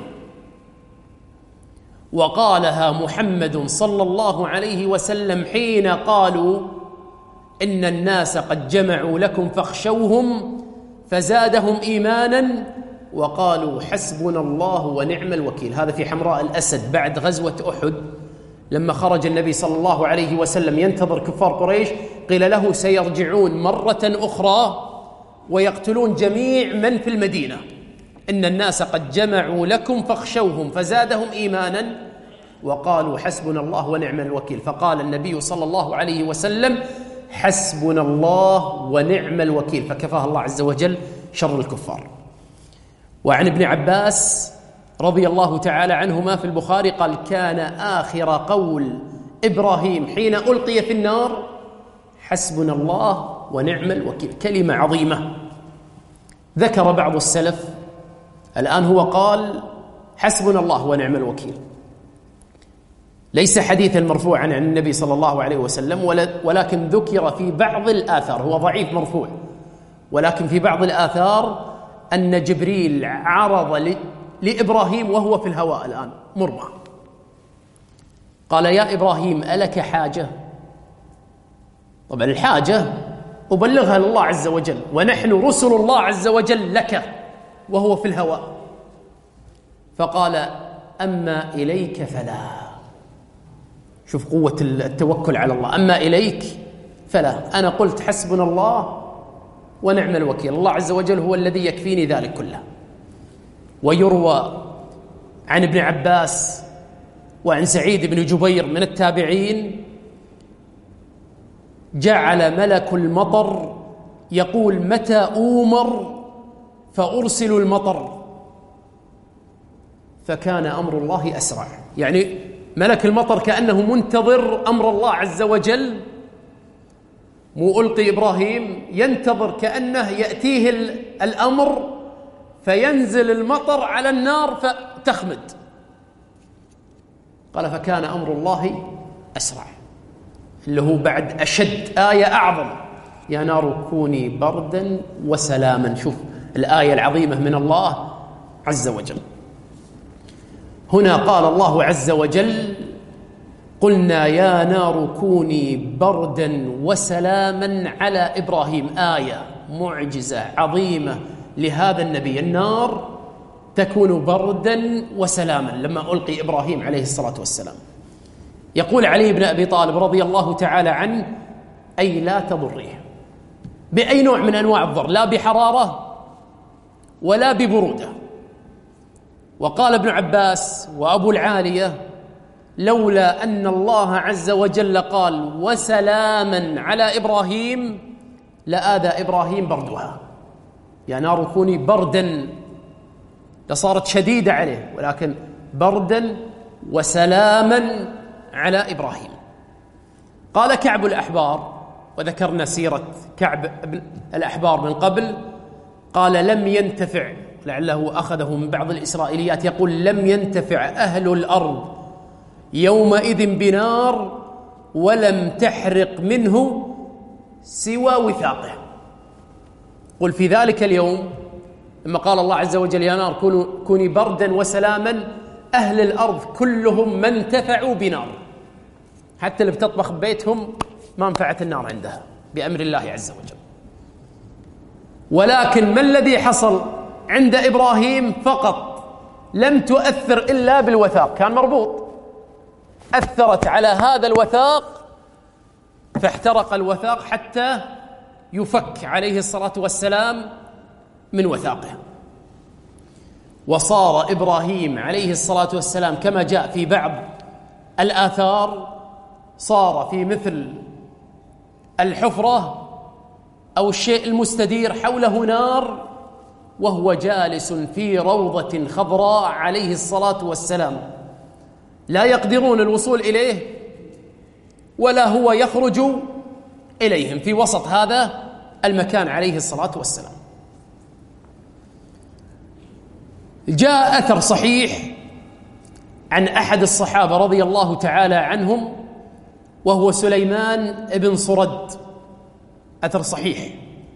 وقالها محمد صلى الله عليه وسلم حين قالوا إن الناس قد جمعوا لكم فاخشوهم فزادهم إيمانا وقالوا حسبنا الله ونعم الوكيل. هذا في حمراء الأسد بعد غزوة أحد، لما خرج النبي صلى الله عليه وسلم ينتظر كفار قريش، قيل له سيرجعون مرة أخرى ويقتلون جميع من في المدينة، إن الناس قد جمعوا لكم فاخشوهم فزادهم إيمانا وقالوا حسبنا الله ونعم الوكيل. فقال النبي صلى الله عليه وسلم: حسبنا الله ونعم الوكيل، فكفاه الله عز وجل شر الكفار. وعن ابن عباس رضي الله تعالى عنهما في البخاري قال: كان آخر قول إبراهيم حين ألقي في النار: حسبنا الله ونعم الوكيل. كلمة عظيمة. ذكر بعض السلف، الآن هو قال حسبنا الله ونعم الوكيل، ليس حديثا مرفوعا عن النبي صلى الله عليه وسلم، ولكن ذكر في بعض الآثار، هو ضعيف مرفوع، ولكن في بعض الآثار أن جبريل عرض لإبراهيم وهو في الهواء الآن مرمى، قال: يا إبراهيم ألك حاجة؟ طبعا الحاجة أبلغها لله عز وجل، ونحن رسل الله عز وجل لك، وهو في الهواء. فقال: أما إليك فلا. شوف قوة التوكل على الله، أما إليك فلا، أنا قلت حسبنا الله ونعم الوكيل، الله عز وجل هو الذي يكفيني ذلك كله. ويروى عن ابن عباس وعن سعيد بن جبير من التابعين: جعل ملك المطر يقول: متى أومر فأرسل المطر؟ فكان أمر الله أسرع. يعني ملك المطر كأنه منتظر أمر الله عز وجل، مو ألقي إبراهيم، ينتظر كأنه يأتيه الأمر فينزل المطر على النار فتخمد. قال فكان أمر الله أسرع، اللي هو بعد أشد آية أعظم: يا نار كوني بردا وسلاما. شوف الآية العظيمة من الله عز وجل. هنا قال الله عز وجل: قلنا يا نار كوني بردا وسلاما على إبراهيم. آية معجزة عظيمة لهذا النبي، النار تكون بردا وسلاما لما ألقي إبراهيم عليه الصلاة والسلام. يقول علي بن أبي طالب رضي الله تعالى عنه: أي لا تضريه بأي نوع من أنواع الضر، لا بحرارة ولا ببرودة. وقال ابن عباس وأبو العالية: لولا أن الله عز وجل قال وسلاما على إبراهيم لآذى إبراهيم بردها. يا نار كوني بردا، لصارت شديدة عليه، ولكن بردا وسلاما على إبراهيم. قال كعب الأحبار، وذكرنا سيرة كعب الأحبار من قبل، قال لم ينتفع، لعله أخذه من بعض الإسرائيليات، يقول لم ينتفع أهل الأرض يومئذ بنار ولم تحرق منه سوى وثاقه. قل في ذلك اليوم لما قال الله عز وجل يا نار كوني بردا وسلاما، أهل الأرض كلهم ما انتفعوا بنار، حتى اللي بتطبخ ببيتهم ما انفعت النار عندها بأمر الله عز وجل. ولكن ما الذي حصل عند إبراهيم؟ فقط لم تؤثر إلا بالوثاق، كان مربوط، أثرت على هذا الوثاق فاحترق الوثاق حتى يفك عليه الصلاة والسلام من وثاقه. وصار إبراهيم عليه الصلاة والسلام كما جاء في بعض الآثار، صار في مثل الحفرة أو الشيء المستدير حوله نار، وهو جالس في روضة خضراء عليه الصلاة والسلام، لا يقدرون الوصول إليه ولا هو يخرج إليهم، في وسط هذا المكان عليه الصلاة والسلام. جاء أثر صحيح عن أحد الصحابة رضي الله تعالى عنهم، وهو سليمان بن صرد، أثر صحيح،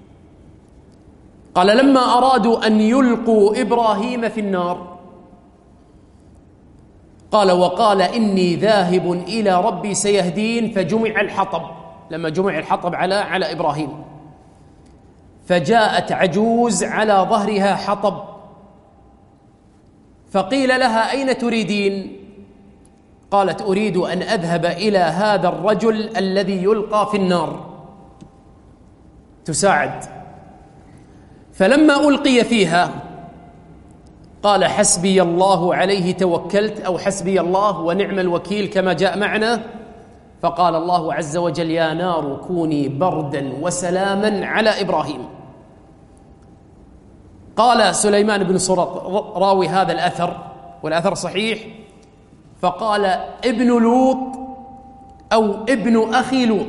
قال لما أرادوا أن يلقوا إبراهيم في النار قال وقال إني ذاهب إلى ربي سيهدين، فجمع الحطب، لما جمع الحطب على إبراهيم، فجاءت عجوز على ظهرها حطب، فقيل لها أين تريدين؟ قالت أريد أن أذهب إلى هذا الرجل الذي يلقى في النار تساعد. فلما ألقي فيها قال حسبي الله عليه توكلت، أو حسبي الله ونعم الوكيل كما جاء معنا. فقال الله عز وجل يا نار كوني بردا وسلاما على إبراهيم. قال سليمان بن صرد راوي هذا الأثر، والأثر صحيح، فقال ابن لوط أو ابن أخي لوط،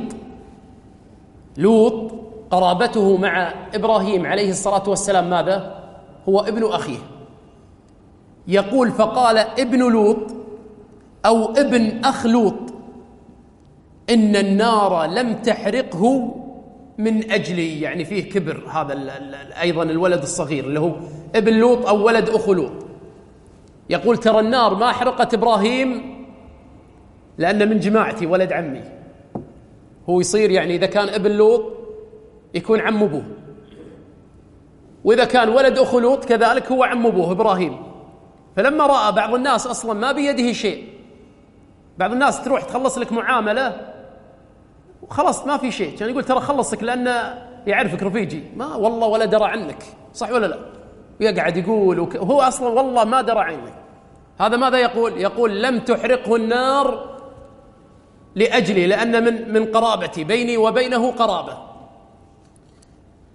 لوط قرابته مع إبراهيم عليه الصلاة والسلام ماذا؟ هو ابن أخيه. يقول فقال ابن لوط أو ابن أخ لوط إن النار لم تحرقه من أجلي، يعني فيه كبر هذا أيضا الولد الصغير اللي هو ابن لوط أو ولد أخو لوط. يقول ترى النار ما حرقت إبراهيم لأن من جماعتي ولد عمي، هو يصير يعني إذا كان ابن لوط يكون عم أبوه، وإذا كان ولد أخو لوط كذلك هو عم أبوه إبراهيم. فلما رأى بعض الناس أصلا ما بيده شيء، بعض الناس تروح تخلص لك معاملة وخلص ما في شيء، كان يقول ترى خلصك لأنه يعرفك رفيجي، ما والله ولا درى عنك، صح ولا لا؟ ويقعد يقول وهو أصلا والله ما درى عنك. هذا ماذا يقول؟ يقول لم تحرقه النار لأجلي، لأن من قرابتي، بيني وبينه قرابة.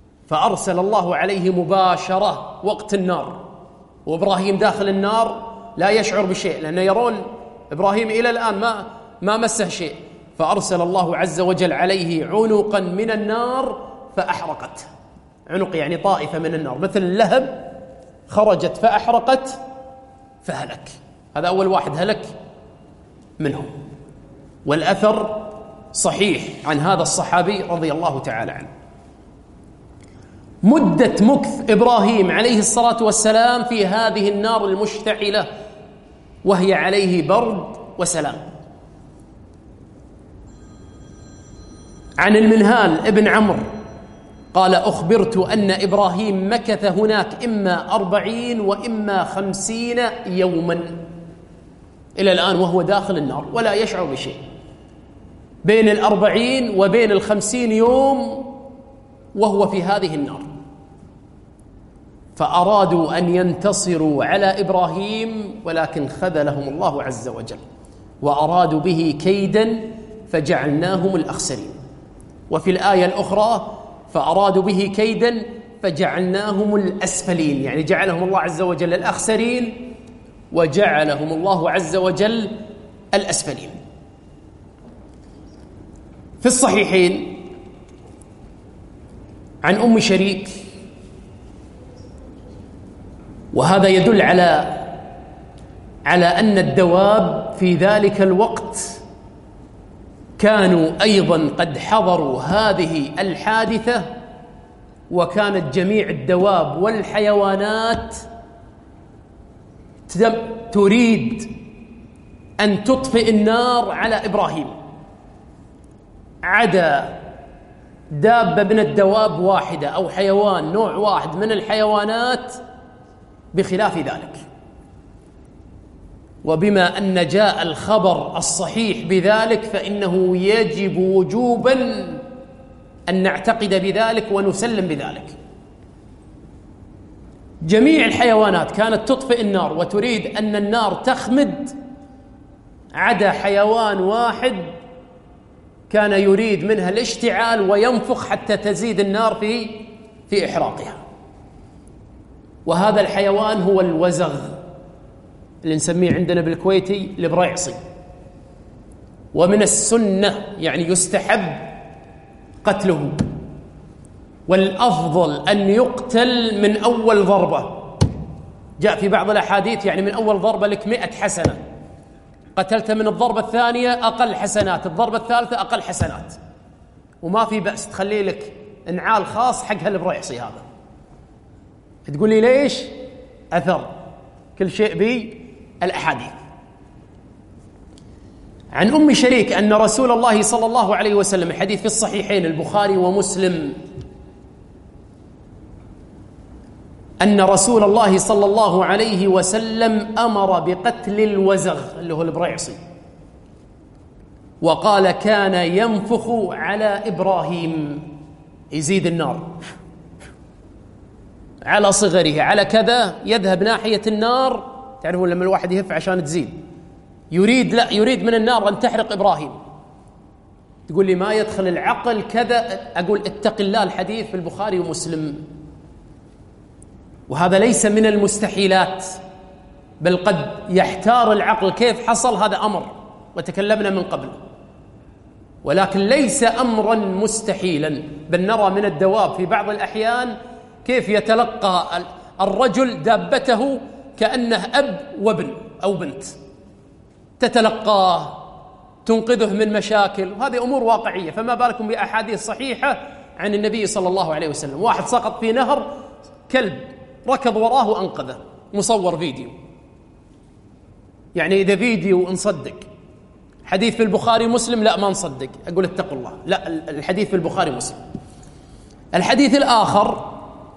فأرسل الله عليه مباشرة وقت النار وإبراهيم داخل النار، لا يشعر بشيء، لأنه يرون إبراهيم إلى الآن ما مسه شيء، فأرسل الله عز وجل عليه عنقا من النار فأحرقته. عنق يعني طائفة من النار مثل اللهب، خرجت فأحرقت فهلك. هذا أول واحد هلك منهم. والأثر صحيح عن هذا الصحابي رضي الله تعالى عنه. مدة مكث إبراهيم عليه الصلاة والسلام في هذه النار المشتعلة وهي عليه برد وسلام. عن المنهال ابن عمرو قال: أخبرت أن إبراهيم مكث هناك إما 40 وإما 50 يوما إلى الآن وهو داخل النار ولا يشعر بشيء، بين 40 وبين 50 يوم وهو في هذه النار. فأرادوا أن ينتصروا على إبراهيم ولكن خذلهم الله عز وجل، وأرادوا به كيدا فجعلناهم الأخسرين. وفي الآية الأخرى: فأرادوا به كيدا فجعلناهم الأسفلين، يعني جعلهم الله عز وجل الأخسرين وجعلهم الله عز وجل الأسفلين. في الصحيحين عن أم شريك، وهذا يدل على أن الدواب في ذلك الوقت كانوا أيضا قد حضروا هذه الحادثة، وكانت جميع الدواب والحيوانات تريد أن تطفئ النار على إبراهيم، عدا دابة من الدواب واحدة أو حيوان نوع واحد من الحيوانات بخلاف ذلك. وبما أن جاء الخبر الصحيح بذلك فإنه يجب وجوبا أن نعتقد بذلك ونسلم بذلك. جميع الحيوانات كانت تطفئ النار وتريد أن النار تخمد، عدا حيوان واحد كان يريد منها الاشتعال وينفخ حتى تزيد النار في إحراقها. وهذا الحيوان هو الوزغ اللي نسميه عندنا بالكويتي البريعصي. ومن السنة يعني يستحب قتله، والأفضل أن يقتل من أول ضربة. جاء في بعض الأحاديث يعني من أول ضربة لك 100 حسنة، قتلت من الضربة الثانية أقل حسنات، الضربة الثالثة أقل حسنات، وما في بأس تخلي لك انعال خاص حق هالبريعصي هذا. تقول لي ليش؟ أثر، كل شيء بي الأحاديث. عن أم شريك أن رسول الله صلى الله عليه وسلم، الحديث في الصحيحين البخاري ومسلم، أن رسول الله صلى الله عليه وسلم أمر بقتل الوزغ اللي هو البريعصي، وقال: كان ينفخ على إبراهيم، يزيد النار على صغره، على كذا يذهب ناحية النار. تعرفون لما الواحد يهف عشان تزيد، يريد من النار أن تحرق إبراهيم. تقول لي ما يدخل العقل كذا، أقول اتق الله، الحديث في البخاري ومسلم، وهذا ليس من المستحيلات، بل قد يحتار العقل كيف حصل. هذا أمر وتكلمنا من قبل، ولكن ليس أمرا مستحيلا، بل نرى من الدواب في بعض الأحيان كيف يتلقى الرجل دابته كأنه أب وابن أو بنت، تتلقاه تنقذه من مشاكل، وهذه أمور واقعية. فما بالكم بأحاديث صحيحة عن النبي صلى الله عليه وسلم. واحد سقط في نهر، كلب ركض وراه وأنقذه، مصور فيديو. يعني إذا فيديو نصدق، حديث في البخاري مسلم لا ما نصدق، أقول اتقوا الله، لا الحديث في البخاري مسلم. الحديث الآخر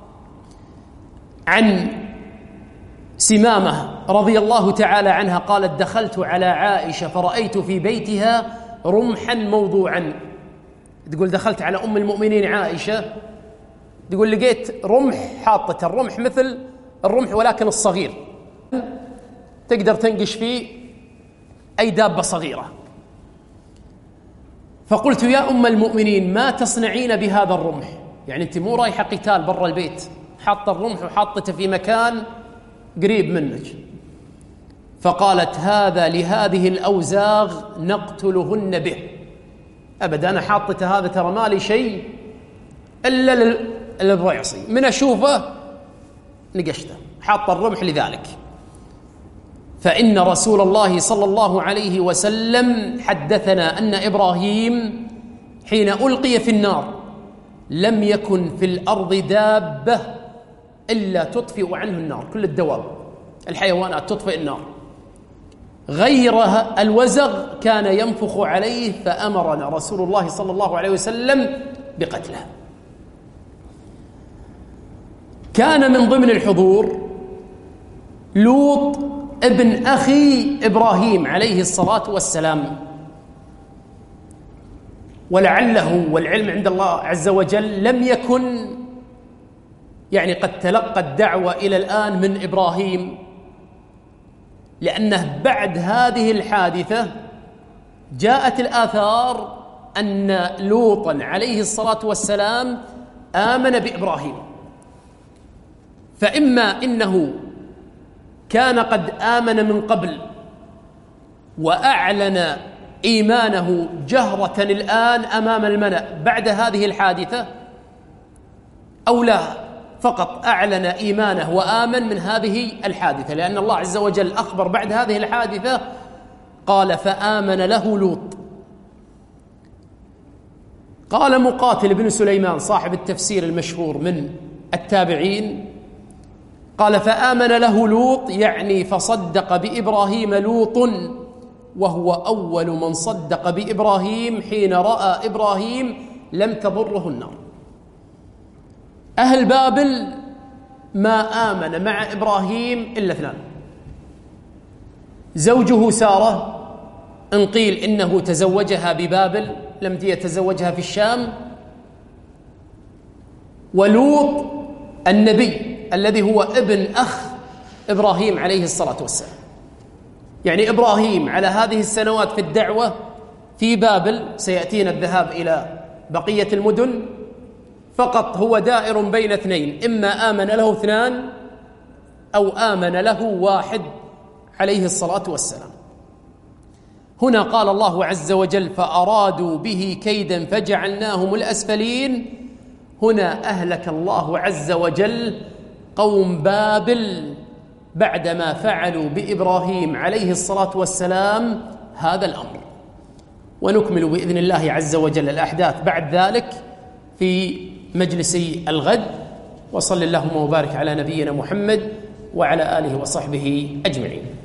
عن سمامة رضي الله تعالى عنها قالت: دخلت على عائشة فرأيت في بيتها رمحا موضوعا. تقول دخلت على أم المؤمنين عائشة، تقول لقيت رمح حاطة، الرمح مثل الرمح ولكن الصغير، تقدر تنقش فيه أي دابة صغيرة. فقلت: يا أم المؤمنين ما تصنعين بهذا الرمح؟ يعني أنت مو رايحة قتال برا البيت، حاطة الرمح وحاطته في مكان قريب منك. فقالت: هذا لهذه الأوزاغ نقتلهن به. أبدا، أنا حاطة هذا ترى مالي شيء إلا للريعصي، من أشوفه نقشته، حاط الرمح لذلك. فإن رسول الله صلى الله عليه وسلم حدثنا أن إبراهيم حين ألقي في النار لم يكن في الأرض دابة إلا تطفئ عنه النار، كل الدواب الحيوانات تطفئ النار، غيرها الوزغ كان ينفخ عليه، فأمرنا رسول الله صلى الله عليه وسلم بقتله. كان من ضمن الحضور لوط ابن أخي إبراهيم عليه الصلاة والسلام، ولعله والعلم عند الله عز وجل لم يكن قد تلقى الدعوة إلى الآن من إبراهيم، لأنه بعد هذه الحادثة جاءت الآثار أن لوطا عليه الصلاة والسلام آمن بإبراهيم، فإما إنه كان قد آمن من قبل وأعلن إيمانه جهرة الآن أمام الملأ بعد هذه الحادثة، أو لا، فقط أعلن إيمانه وآمن من هذه الحادثة، لأن الله عز وجل أخبر بعد هذه الحادثة قال: فآمن له لوط. قال مقاتل بن سليمان صاحب التفسير المشهور من التابعين، قال: فآمن له لوط، يعني فصدق بإبراهيم لوط، وهو أول من صدق بإبراهيم حين رأى إبراهيم لم تضره النار. أهل بابل ما آمن مع إبراهيم إلا اثنان: زوجه سارة، إن قيل إنه تزوجها ببابل لم يتزوجها في الشام، ولوط النبي الذي هو ابن أخ إبراهيم عليه الصلاة والسلام. يعني إبراهيم على هذه السنوات في الدعوة في بابل، سيأتينا الذهاب إلى بقية المدن، فقط هو دائر بين اثنين: إما آمن له اثنان أو آمن له واحد عليه الصلاة والسلام. هنا قال الله عز وجل: فأرادوا به كيدا فجعلناهم الأسفلين. هنا أهلك الله عز وجل قوم بابل بعدما فعلوا بإبراهيم عليه الصلاة والسلام هذا الأمر. ونكمل بإذن الله عز وجل الأحداث بعد ذلك في مجلس الغد. وصل اللهم وبارك على نبينا محمد وعلى آله وصحبه أجمعين.